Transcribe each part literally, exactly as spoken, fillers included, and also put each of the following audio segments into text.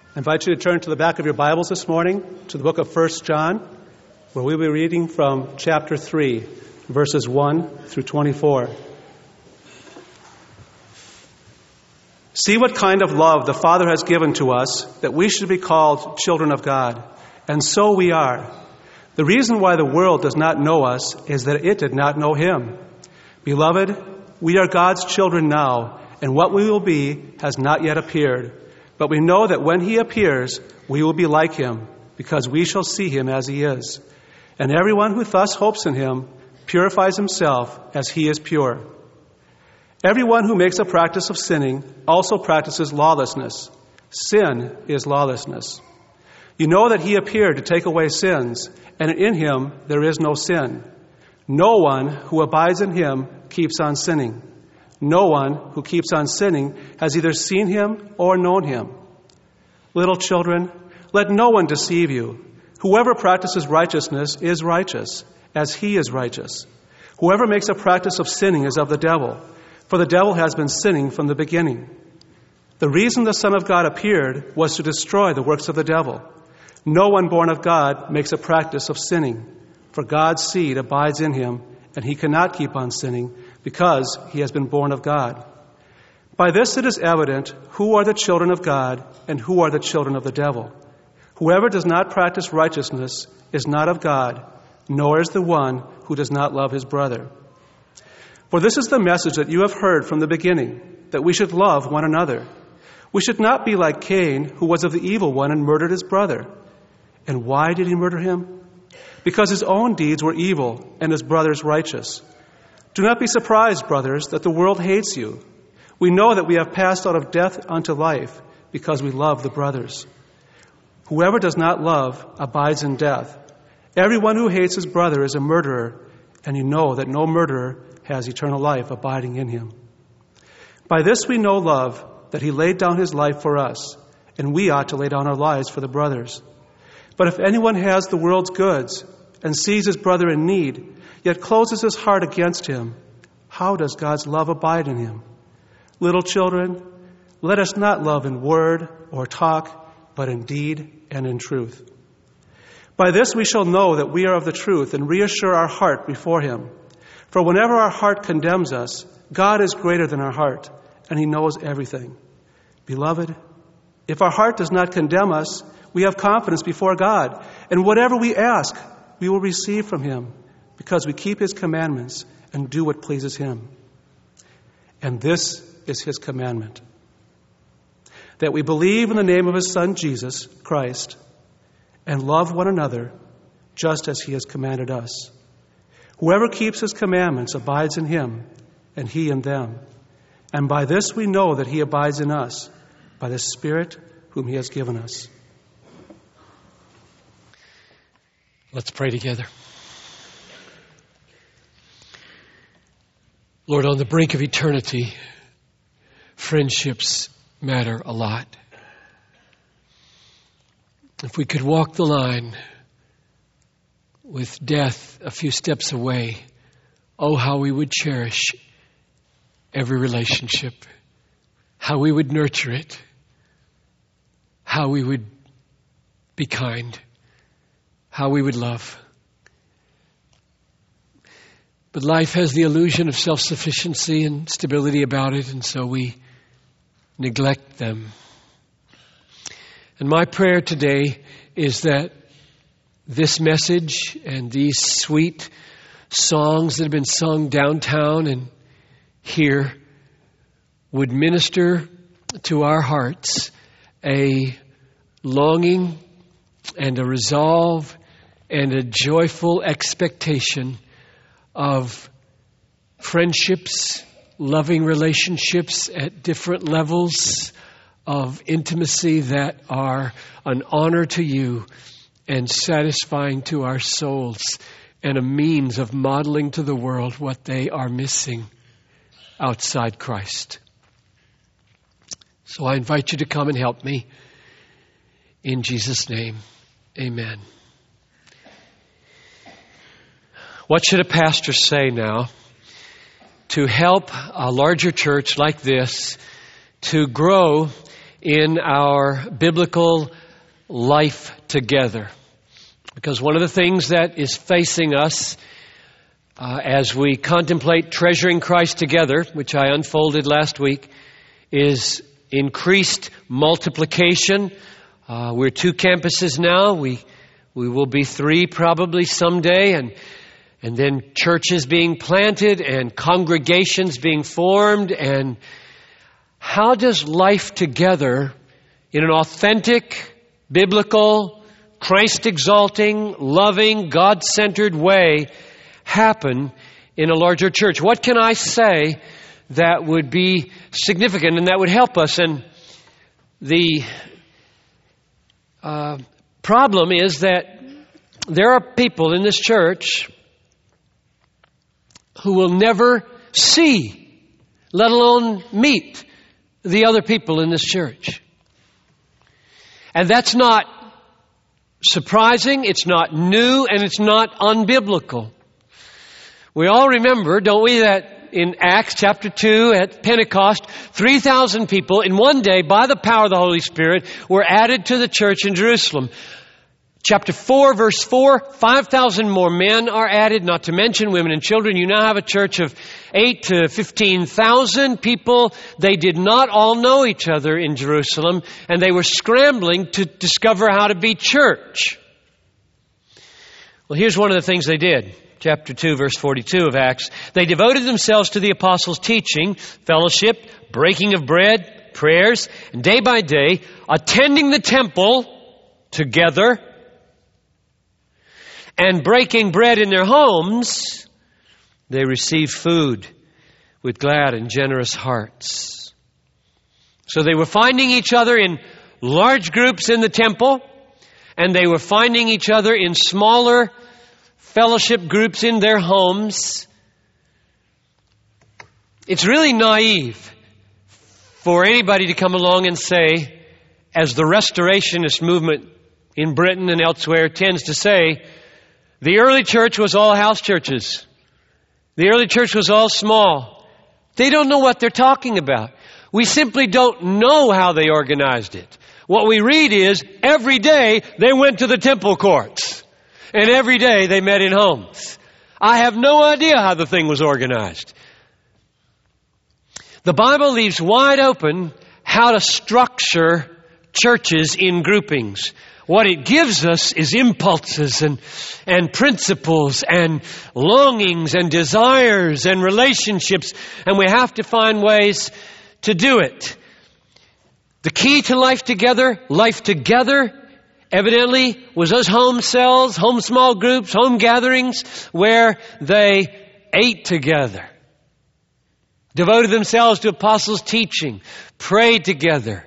I invite you to turn to the back of your Bibles this morning to the book of First John, where we'll be reading from chapter three, verses one through twenty-four. See what kind of love the Father has given to us, that we should be called children of God. And so we are. The reason why the world does not know us is that it did not know Him. Beloved, we are God's children now, and what we will be has not yet appeared. But we know that when He appears, we will be like Him, because we shall see Him as He is. And everyone who thus hopes in Him purifies himself as He is pure. Everyone who makes a practice of sinning also practices lawlessness. Sin is lawlessness. You know that He appeared to take away sins, and in Him there is no sin. No one who abides in Him keeps on sinning. No one who keeps on sinning has either seen Him or known Him. Little children, let no one deceive you. Whoever practices righteousness is righteous, as He is righteous. Whoever makes a practice of sinning is of the devil, for the devil has been sinning from the beginning. The reason the Son of God appeared was to destroy the works of the devil. No one born of God makes a practice of sinning, for God's seed abides in him, and he cannot keep on sinning, because he has been born of God. By this it is evident who are the children of God and who are the children of the devil. Whoever does not practice righteousness is not of God, nor is the one who does not love his brother. For this is the message that you have heard from the beginning, that we should love one another. We should not be like Cain, who was of the evil one and murdered his brother. And why did he murder him? Because his own deeds were evil and his brother's righteous. Do not be surprised, brothers, that the world hates you. We know that we have passed out of death unto life because we love the brothers. Whoever does not love abides in death. Everyone who hates his brother is a murderer, and you know that no murderer has eternal life abiding in him. By this we know love, that He laid down His life for us, and we ought to lay down our lives for the brothers. But if anyone has the world's goods and sees his brother in need, yet closes his heart against him, how does God's love abide in him? Little children, let us not love in word or talk, but in deed and in truth. By this we shall know that we are of the truth and reassure our heart before Him. For whenever our heart condemns us, God is greater than our heart, and He knows everything. Beloved, if our heart does not condemn us, we have confidence before God, and whatever we ask, we will receive from Him, because we keep His commandments and do what pleases Him. And this is His commandment, that we believe in the name of His Son, Jesus Christ, and love one another just as He has commanded us. Whoever keeps His commandments abides in Him, and He in them. And by this we know that He abides in us, by the Spirit whom He has given us. Let's pray together. Lord, on the brink of eternity, friendships matter a lot. If we could walk the line with death a few steps away, oh, how we would cherish every relationship, how we would nurture it, how we would be kind, how we would love. But life has the illusion of self-sufficiency and stability about it, and so we neglect them. And my prayer today is that this message and these sweet songs that have been sung downtown and here would minister to our hearts a longing and a resolve and a joyful expectation of friendships, loving relationships at different levels of intimacy that are an honor to You and satisfying to our souls, and a means of modeling to the world what they are missing outside Christ. So I invite you to come and help me. In Jesus' name, amen. What should a pastor say now to help a larger church like this to grow in our biblical life together. Because one of the things that is facing us uh, as we contemplate treasuring Christ together, which I unfolded last week, is increased multiplication. Uh, we're two campuses now. We we will be three probably someday, and and then churches being planted and congregations being formed. And how does life together in an authentic, biblical, Christ-exalting, loving, God-centered way happen in a larger church? What can I say that would be significant and that would help us? And the uh, problem is that there are people in this church who will never see, let alone meet, the other people in this church. And that's not surprising, it's not new, and it's not unbiblical. We all remember, don't we, that in Acts chapter two at Pentecost, three thousand people in one day, by the power of the Holy Spirit, were added to the church in Jerusalem. Chapter four, verse four, five thousand more men are added, not to mention women and children. You now have a church of eight to fifteen thousand people. They did not all know each other in Jerusalem, and they were scrambling to discover how to be church. Well, here's one of the things they did. Chapter two, verse forty-two of Acts. They devoted themselves to the apostles' teaching, fellowship, breaking of bread, prayers, and day by day, attending the temple together, and breaking bread in their homes, they received food with glad and generous hearts. So they were finding each other in large groups in the temple, and they were finding each other in smaller fellowship groups in their homes. It's really naive for anybody to come along and say, as the restorationist movement in Britain and elsewhere tends to say, the early church was all house churches. The early church was all small. They don't know what they're talking about. We simply don't know how they organized it. What we read is every day they went to the temple courts. And every day they met in homes. I have no idea how the thing was organized. The Bible leaves wide open how to structure churches in groupings. What it gives us is impulses and, and principles and longings and desires and relationships, and we have to find ways to do it. The key to life together, life together, evidently was those home cells, home small groups, home gatherings where they ate together, devoted themselves to apostles' teaching, prayed together.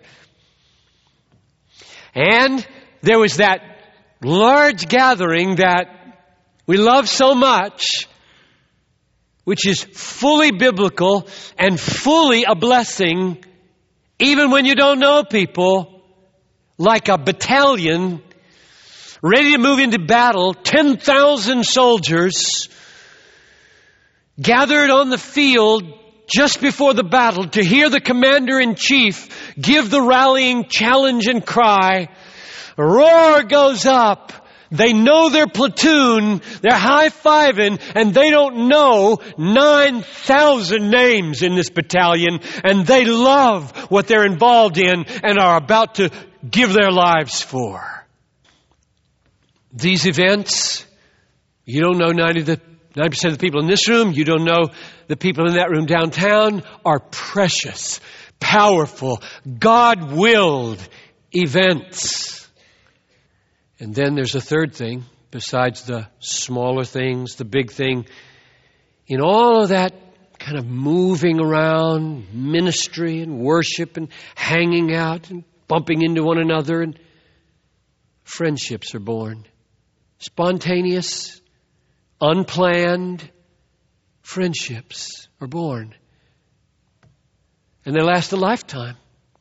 And there was that large gathering that we love so much, which is fully biblical and fully a blessing, even when you don't know people, like a battalion ready to move into battle, ten thousand soldiers gathered on the field just before the battle to hear the commander-in-chief give the rallying challenge and cry. A roar goes up. They know their platoon. They're high-fiving, and they don't know nine thousand names in this battalion, and they love what they're involved in and are about to give their lives for. These events, you don't know ninety percent of the people in this room, you don't know the people in that room downtown, are precious, powerful, God-willed events. And then there's a third thing, besides the smaller things, the big thing. In all of that kind of moving around, ministry and worship and hanging out and bumping into one another, and friendships are born. Spontaneous, unplanned friendships are born. And they last a lifetime.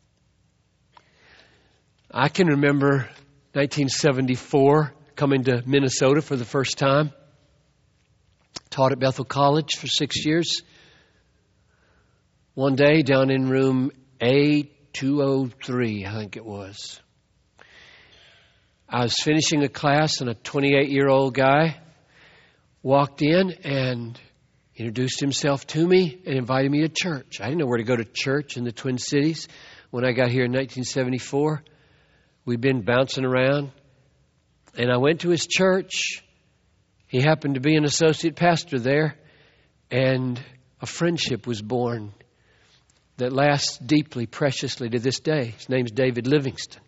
I can remember nineteen seventy-four coming to Minnesota for the first time. Taught at Bethel College for six years. One day down in room A two oh three, I think it was. I was finishing a class and a twenty-eight-year-old guy walked in and introduced himself to me and invited me to church. I didn't know where to go to church in the Twin Cities when I got here in nineteen seventy-four. We'd been bouncing around. And I went to his church. He happened to be an associate pastor there. And a friendship was born that lasts deeply, preciously to this day. His name's David Livingston.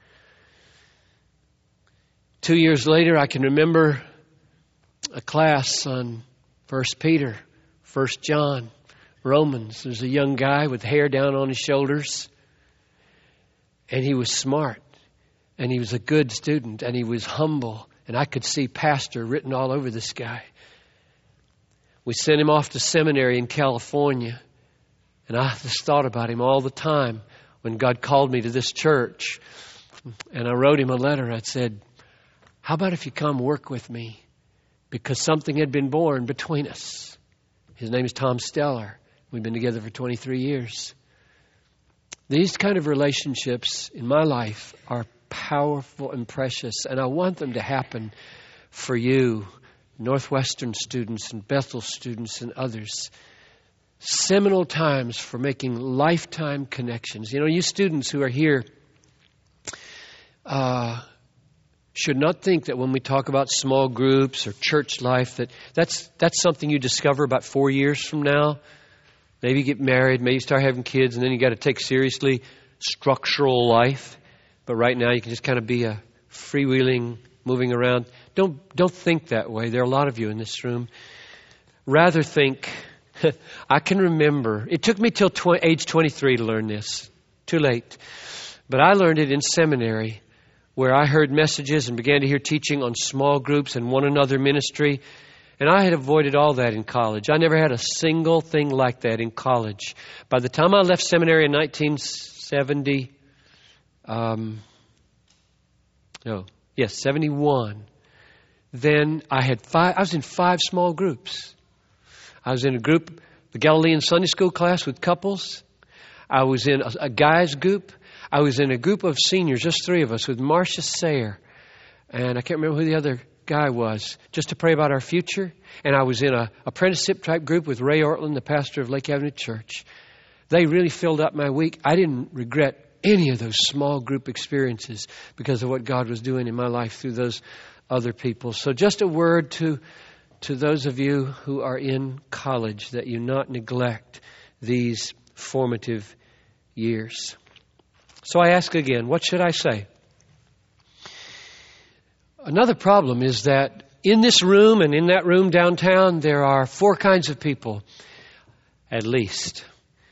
Two years later, I can remember a class on First Peter, First John, Romans. There's a young guy with hair down on his shoulders. And he was smart. And he was a good student. And he was humble. And I could see pastor written all over this guy. We sent him off to seminary in California. And I just thought about him all the time when God called me to this church. And I wrote him a letter. I said, how about if you come work with me? Because something had been born between us. His name is Tom Steller. We've been together for twenty-three years. These kind of relationships in my life are powerful and precious. And I want them to happen for you, Northwestern students and Bethel students and others. Seminal times for making lifetime connections. You know, you students who are here uh, should not think that when we talk about small groups or church life, that that's that's something you discover about four years from now. Maybe you get married, maybe you start having kids, and then you got to take seriously structural life. But right now you can just kind of be a freewheeling, moving around. Don't don't think that way. There are a lot of you in this room. Rather think, I can remember, it took me till tw- age twenty-three to learn this. Too late. But I learned it in seminary, where I heard messages and began to hear teaching on small groups and one another ministry. And I had avoided all that in college. I never had a single thing like that in college. By the time I left seminary in nineteen seventy, um, no, yes, seventy-one, then I had five, I was in five small groups. I was in a group, the Galilean Sunday School class with couples. I was in a, a guys group. I was in a group of seniors, just three of us, with Marcia Sayer. And I can't remember who the other guy was, just to pray about our future. And I was in a apprenticeship type group with Ray Ortland, the pastor of Lake Avenue Church. They really filled up my week. I didn't regret any of those small group experiences because of what God was doing in my life through those other people. So just a word to to those of you who are in college, that you not neglect these formative years. So I ask again, what should I say? Another problem is that in this room and in that room downtown, there are four kinds of people, at least.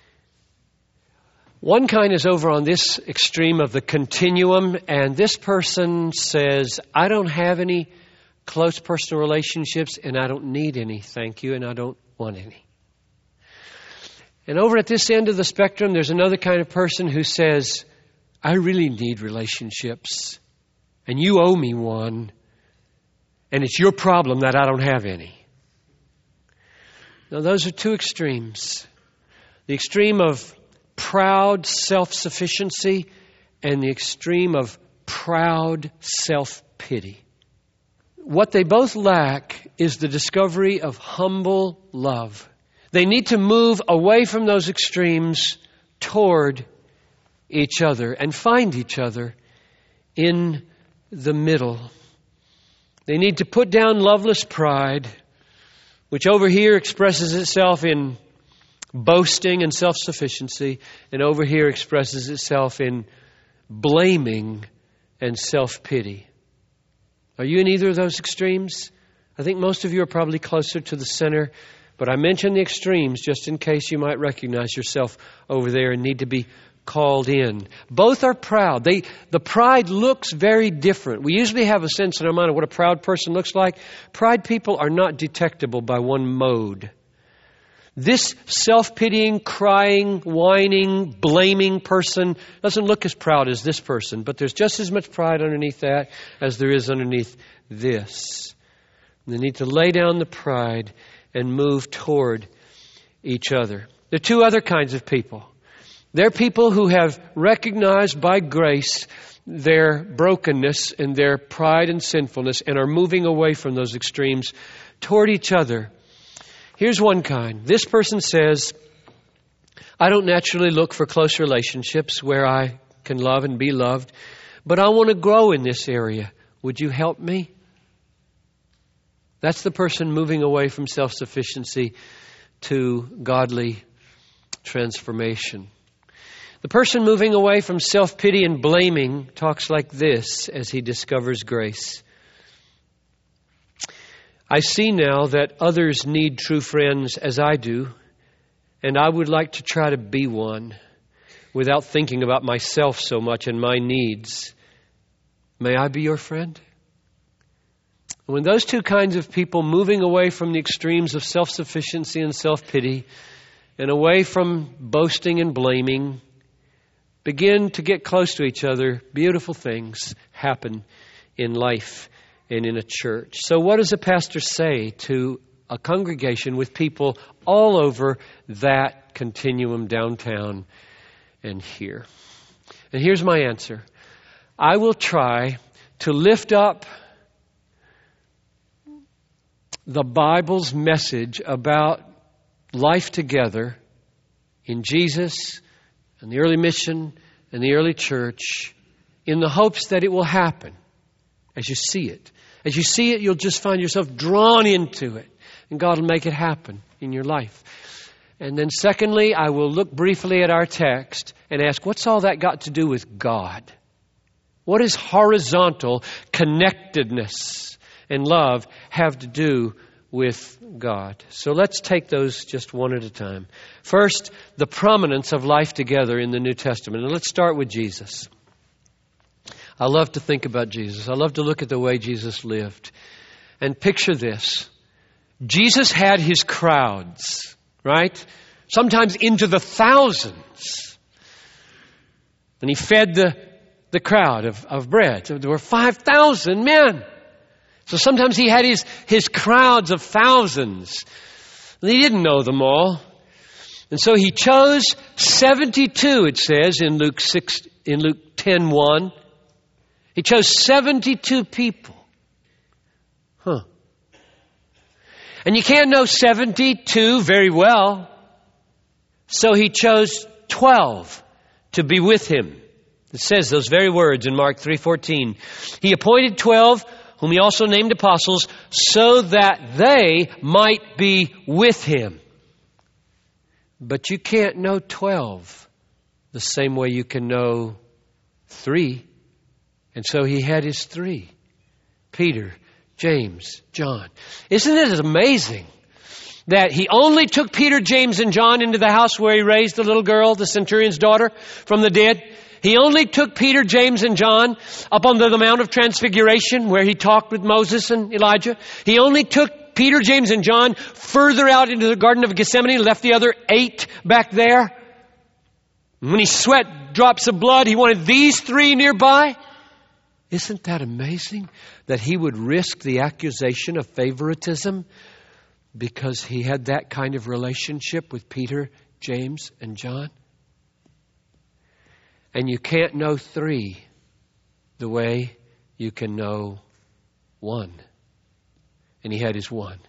One kind is over on this extreme of the continuum, and this person says, I don't have any close personal relationships, and I don't need any, thank you, and I don't want any. And over at this end of the spectrum, there's another kind of person who says, I really need relationships, and you owe me one, and it's your problem that I don't have any. Now, those are two extremes. The extreme of proud self-sufficiency and the extreme of proud self-pity. What they both lack is the discovery of humble love. They need to move away from those extremes toward each other and find each other in the middle. They need to put down loveless pride, which over here expresses itself in boasting and self-sufficiency, and over here expresses itself in blaming and self-pity. Are you in either of those extremes? I think most of you are probably closer to the center, but I mention the extremes just in case you might recognize yourself over there and need to be called in. Both are proud. They, the pride looks very different. We usually have a sense in our mind of what a proud person looks like. Pride people are not detectable by one mode. This self-pitying, crying, whining, blaming person doesn't look as proud as this person, but there's just as much pride underneath that as there is underneath this. And they need to lay down the pride and move toward each other. There are two other kinds of people. They're people who have recognized by grace their brokenness and their pride and sinfulness and are moving away from those extremes toward each other. Here's one kind. This person says, I don't naturally look for close relationships where I can love and be loved, but I want to grow in this area. Would you help me? That's the person moving away from self-sufficiency to godly transformation. The person moving away from self-pity and blaming talks like this as he discovers grace. I see now that others need true friends as I do, and I would like to try to be one without thinking about myself so much and my needs. May I be your friend? When those two kinds of people moving away from the extremes of self-sufficiency and self-pity and away from boasting and blaming begin to get close to each other, beautiful things happen in life and in a church. So what does a pastor say to a congregation with people all over that continuum downtown and here? And here's my answer. I will try to lift up the Bible's message about life together in Jesus and the early mission and the early church in the hopes that it will happen as you see it. As you see it, you'll just find yourself drawn into it, and God will make it happen in your life. And then secondly, I will look briefly at our text and ask, what's all that got to do with God? What does horizontal connectedness and love have to do with God? So let's take those just one at a time. First, the prominence of life together in the New Testament. And let's start with Jesus. I love to think about Jesus. I love to look at the way Jesus lived. And picture this. Jesus had his crowds, right? Sometimes into the thousands. And he fed the, the crowd of, of bread. So there were five thousand men. So sometimes he had his, his crowds of thousands. And he didn't know them all. And so he chose seventy-two, it says in Luke six, in Luke ten one. He chose seventy-two people. Huh. And you can't know seventy-two very well. So he chose twelve to be with him. It says those very words in Mark three fourteen. He appointed twelve, whom he also named apostles, so that they might be with him. But you can't know twelve the same way you can know three. And so he had his three. Peter, James, John. Isn't it amazing that he only took Peter, James, and John into the house where he raised the little girl, the centurion's daughter, from the dead? He only took Peter, James, and John up on the Mount of Transfiguration where he talked with Moses and Elijah. He only took Peter, James, and John further out into the Garden of Gethsemane, left the other eight back there. And when he sweat drops of blood, he wanted these three nearby. Isn't that amazing that he would risk the accusation of favoritism because he had that kind of relationship with Peter, James, and John? And you can't know three the way you can know one. And he had his one.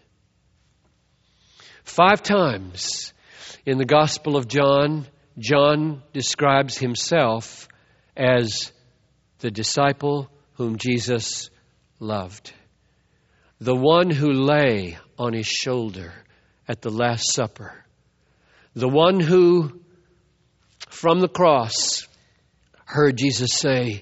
Five times in the Gospel of John, John describes himself as the disciple whom Jesus loved. The one who lay on his shoulder at the Last Supper. The one who, from the cross, heard Jesus say,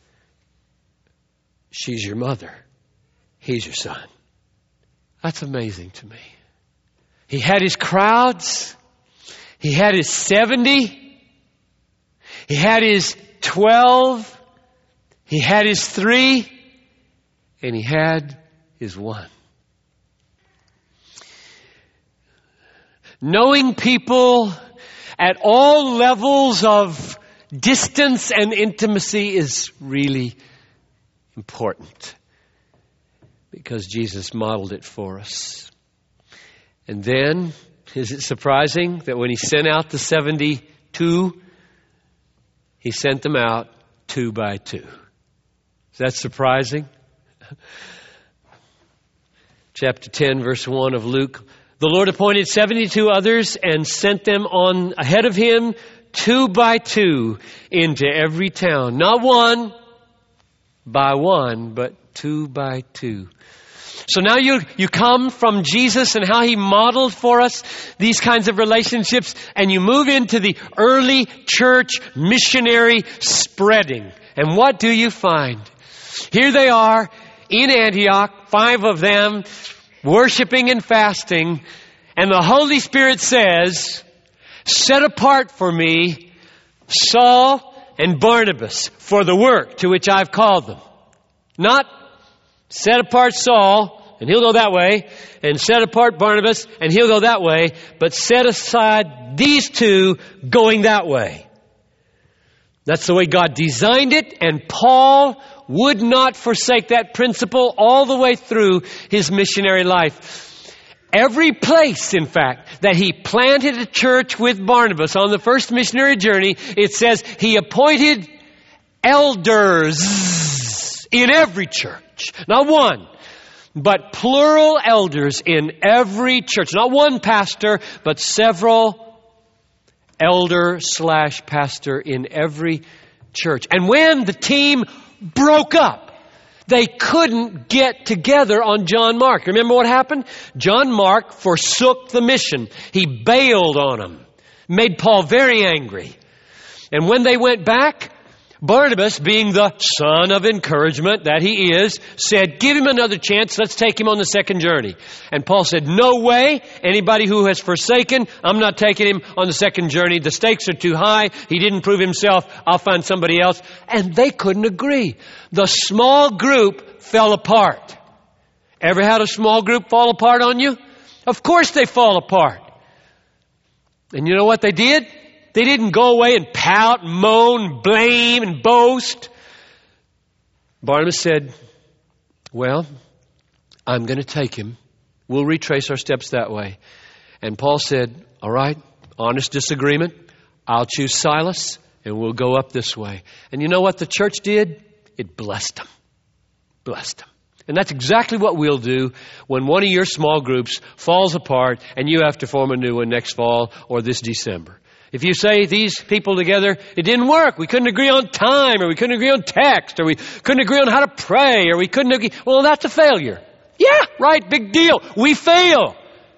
she's your mother. He's your son. That's amazing to me. He had his crowds. He had his seventy. He had his twelve. He had his three. And he had his one. Knowing people at all levels of distance and intimacy is really important because Jesus modeled it for us. And then, is it surprising that when he sent out the seventy-two He sent them out two by two. Is that surprising? Chapter ten, verse one of Luke. The Lord appointed seventy-two others and sent them on ahead of him, two by two, into every town. Not one by one, but two by two. So now you, you come from Jesus and how he modeled for us these kinds of relationships, and you move into the early church missionary spreading. And what do you find? Here they are in Antioch, five of them, worshiping and fasting, and the Holy Spirit says, set apart for me Saul and Barnabas for the work to which I've called them. Not set apart Saul, and he'll go that way, and set apart Barnabas, and he'll go that way, but set aside these two going that way. That's the way God designed it, and Paul would not forsake that principle all the way through his missionary life. Every place, in fact, that he planted a church with Barnabas on the first missionary journey, it says he appointed elders in every church. Not one, but plural elders in every church. Not one pastor, but several elder slash pastor in every church. And when the team broke up, they couldn't get together on John Mark. Remember what happened? John Mark forsook the mission. He bailed on them. Made Paul very angry. And when they went back, Barnabas, being the son of encouragement that he is, said, give him another chance. Let's take him on the second journey. And Paul said, no way. Anybody who has forsaken, I'm not taking him on the second journey. The stakes are too high. He didn't prove himself. I'll find somebody else. And they couldn't agree. The small group fell apart. Ever had a small group fall apart on you? Of course they fall apart. And you know what they did? They didn't go away and pout, moan, blame, and boast. Barnabas said, well, I'm going to take him. We'll retrace our steps that way. And Paul said, all right, honest disagreement. I'll choose Silas, and we'll go up this way. And you know what the church did? It blessed them. Blessed them. And that's exactly what we'll do when one of your small groups falls apart and you have to form a new one next fall or this December. If you say these people together, it didn't work. We couldn't agree on time, or we couldn't agree on text, or we couldn't agree on how to pray, or we couldn't agree. Well, that's a failure. Yeah, right, big deal. We fail.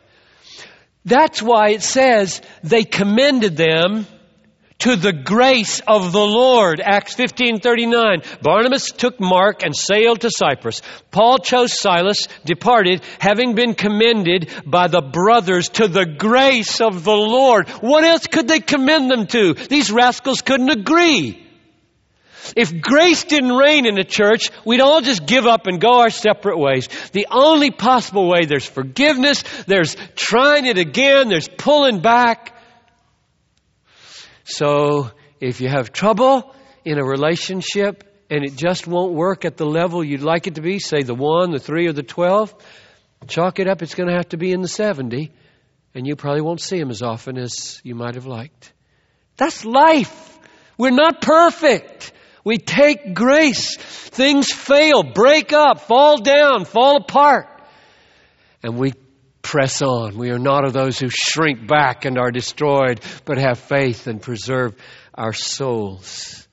That's why it says they commended them to the grace of the Lord. Acts fifteen thirty-nine. Barnabas took Mark and sailed to Cyprus. Paul chose Silas, departed, having been commended by the brothers to the grace of the Lord. What else could they commend them to? These rascals couldn't agree. If grace didn't reign in the church, we'd all just give up and go our separate ways. The only possible way, there's forgiveness, there's trying it again, there's pulling back. So if you have trouble in a relationship and it just won't work at the level you'd like it to be, say the one, the three, or the twelve, chalk it up, it's going to have to be in the seventy, and you probably won't see him as often as you might have liked. That's life. We're not perfect. We take grace. Things fail, break up, fall down, fall apart. And we press on. We are not of those who shrink back and are destroyed, but have faith and preserve our souls.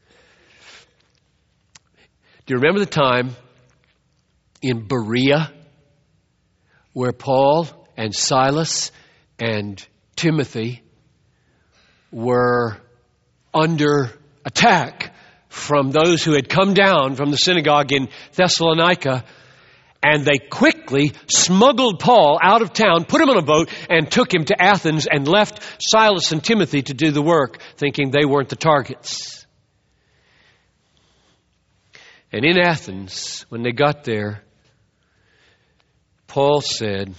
Do you remember the time in Berea where Paul and Silas and Timothy were under attack from those who had come down from the synagogue in Thessalonica? And they quickly smuggled Paul out of town, put him on a boat, and took him to Athens and left Silas and Timothy to do the work, thinking they weren't the targets. And in Athens, when they got there, Paul said,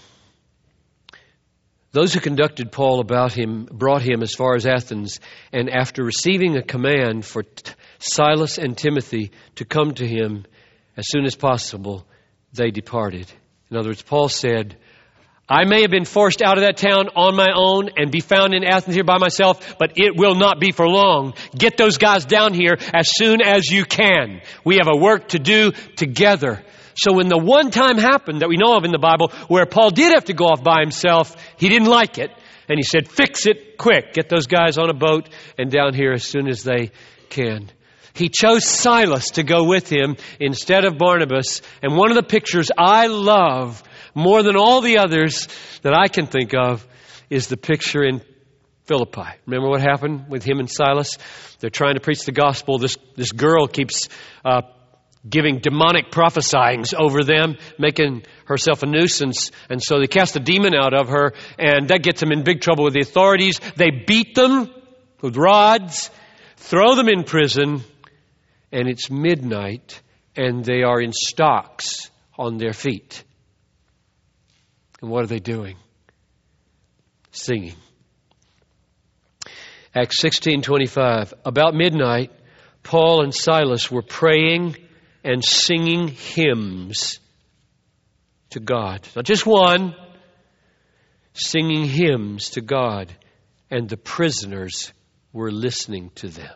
those who conducted Paul about him brought him as far as Athens, and after receiving a command for t- Silas and Timothy to come to him as soon as possible, they departed. In other words, Paul said, I may have been forced out of that town on my own and be found in Athens here by myself, but it will not be for long. Get those guys down here as soon as you can. We have a work to do together. So when the one time happened that we know of in the Bible where Paul did have to go off by himself, he didn't like it. And he said, fix it quick. Get those guys on a boat and down here as soon as they can. He chose Silas to go with him instead of Barnabas. And one of the pictures I love more than all the others that I can think of is the picture in Philippi. Remember what happened with him and Silas? They're trying to preach the gospel. This, this girl keeps uh, giving demonic prophesyings over them, making herself a nuisance. And so they cast a demon out of her, and that gets them in big trouble with the authorities. They beat them with rods, throw them in prison, and it's midnight, and they are in stocks on their feet. And what are they doing? Singing. Acts sixteen twenty-five. About midnight, Paul and Silas were praying and singing hymns to God. Not just one, singing hymns to God. And the prisoners were listening to them.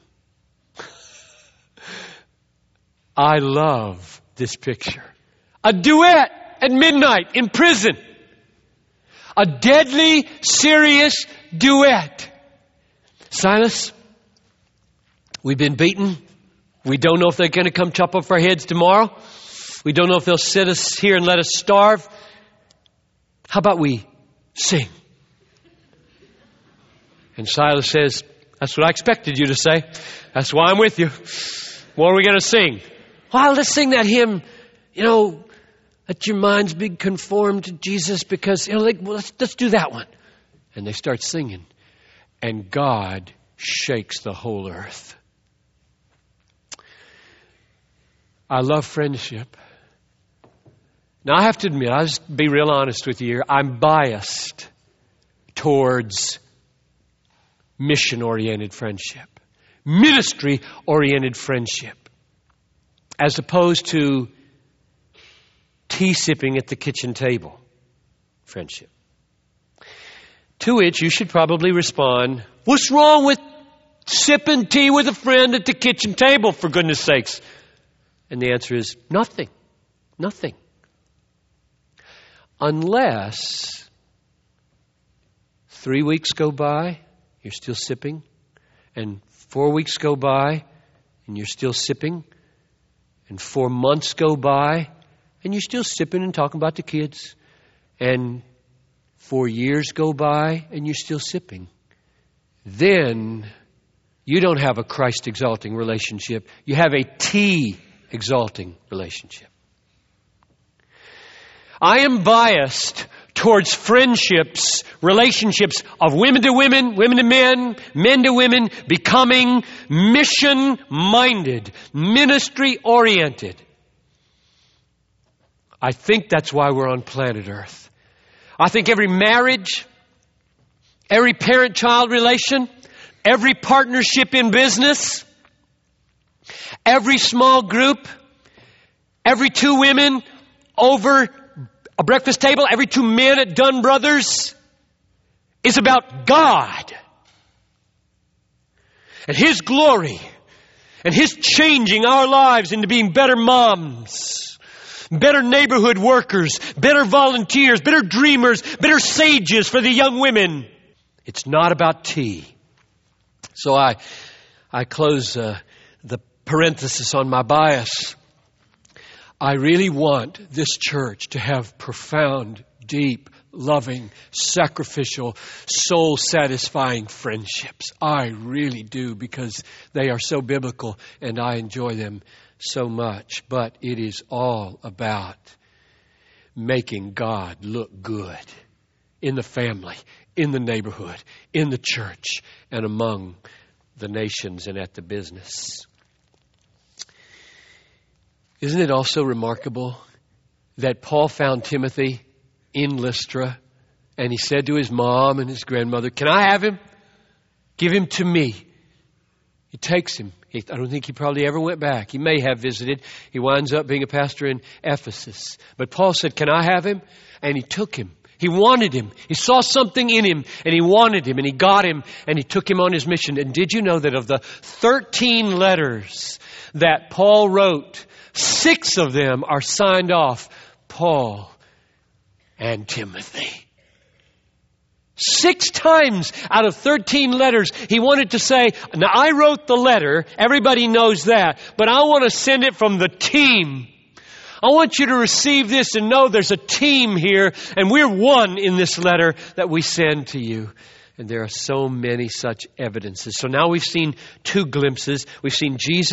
I love this picture. A duet at midnight in prison. A deadly, serious duet. Silas, we've been beaten. We don't know if they're going to come chop off our heads tomorrow. We don't know if they'll sit us here and let us starve. How about we sing? And Silas says, that's what I expected you to say. That's why I'm with you. What are we going to sing? Well, let's sing that hymn, you know, let your minds be conformed to Jesus, because, you know, like, well, let's, let's do that one. And they start singing. And God shakes the whole earth. I love friendship. Now, I have to admit, I'll just be real honest with you here. I'm biased towards mission-oriented friendship, ministry-oriented friendship, as opposed to tea sipping at the kitchen table friendship. To which you should probably respond, what's wrong with sipping tea with a friend at the kitchen table, for goodness sakes? And the answer is nothing. Nothing. Unless three weeks go by, you're still sipping, and four weeks go by, and you're still sipping, and four months go by, and you're still sipping and talking about the kids, and four years go by, and you're still sipping. Then you don't have a Christ-exalting relationship. You have a tea-exalting relationship. I am biased towards friendships, relationships of women to women, women to men, men to women, becoming mission-minded, ministry-oriented. I think that's why we're on planet Earth. I think every marriage, every parent-child relation, every partnership in business, every small group, every two women over a breakfast table, every two men at Dunn Brothers is about God and His glory and His changing our lives into being better moms, better neighborhood workers, better volunteers, better dreamers, better sages for the young women. It's not about tea. So I, I close uh, the parenthesis on my bias. I really want this church to have profound, deep, loving, sacrificial, soul-satisfying friendships. I really do, because they are so biblical and I enjoy them so much. But it is all about making God look good in the family, in the neighborhood, in the church, and among the nations and at the business. Isn't it also remarkable that Paul found Timothy in Lystra, and he said to his mom and his grandmother, can I have him? Give him to me. He takes him. He, I don't think he probably ever went back. He may have visited. He winds up being a pastor in Ephesus. But Paul said, can I have him? And he took him. He wanted him. He saw something in him and he wanted him and he got him and he took him on his mission. And did you know that of the thirteen letters that Paul wrote, six of them are signed off Paul and Timothy? Six times out of thirteen letters, he wanted to say, now I wrote the letter, everybody knows that, but I want to send it from the team. I want you to receive this and know there's a team here, and we're one in this letter that we send to you. And there are so many such evidences. So now we've seen two glimpses. We've seen Jesus